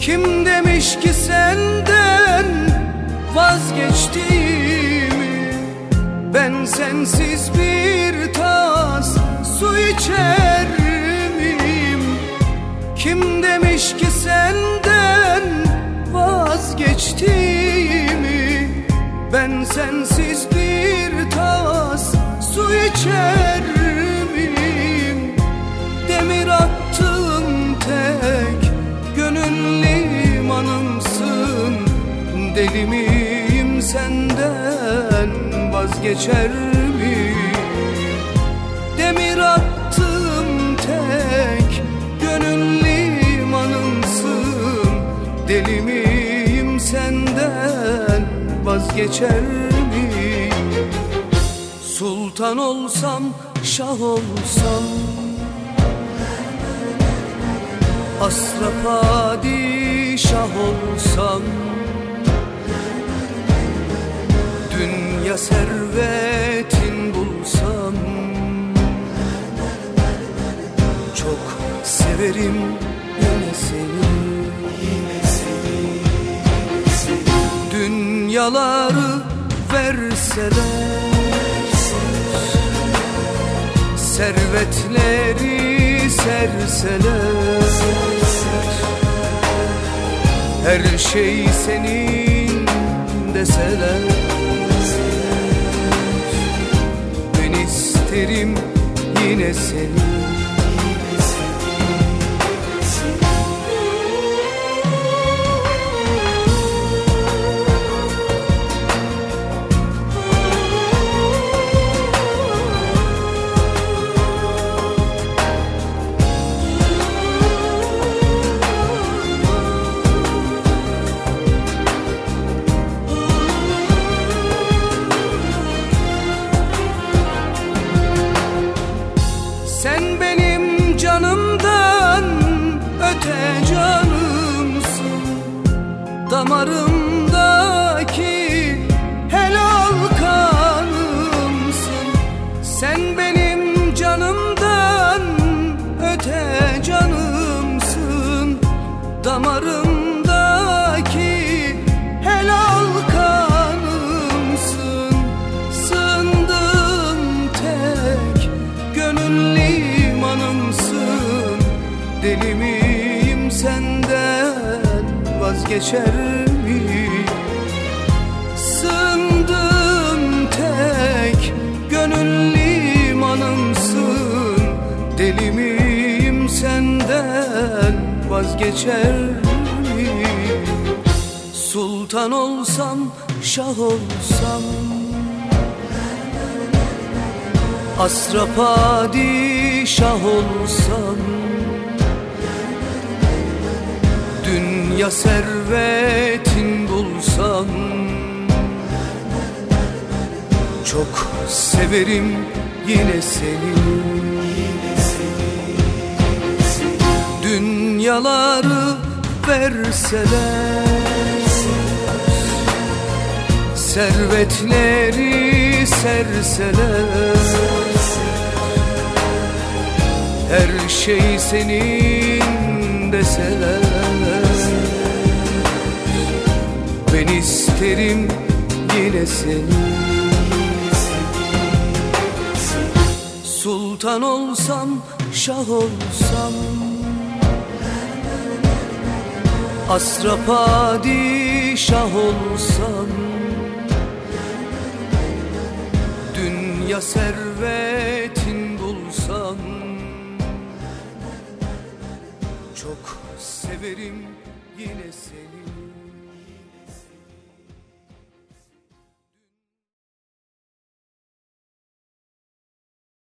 Kim demiş ki senden vazgeçtiğimi? Ben sensiz bir tas su içer miyim? Kim demiş ki senden vazgeçtiğimi? Ben sensiz bir tas su içer miyim? Demir attığım tek gönül limanımsın. Deli miyim senden vazgeçer miyim? Demir attığım tek gönül limanımsın. Deli miyim senden vazgeçer miyim? Sultan olsam, şah olsam, asra padişah olsam, dünya servetin bulsam, çok severim yine seni. Dünyaları verseler, servetleri serseler, her şey senin deseler, ben isterim yine seni. Sen benim canımdan öte canımsın, damarımdaki helal kanımsın. Sen benim canımdan öte canımsın, damarımdaki helal kanımsın. Sığındığım tek gönül limanımsın. Deli miyim senden vazgeçer miyim? Sığındığım tek gönül limanımsın. Deli miyim senden vazgeçer miyim? Sultan olsam, şah olsam, asra padişah olsam, dünya servetin bulsam, çok severim yine seni. Dünyaları verseler, servetleri serseler, her şey senin deseler, ben isterim yine seni. Sultan olsam, şah olsam, asra padişah olsam, dünya servetin bulsam, çok severim yine seni.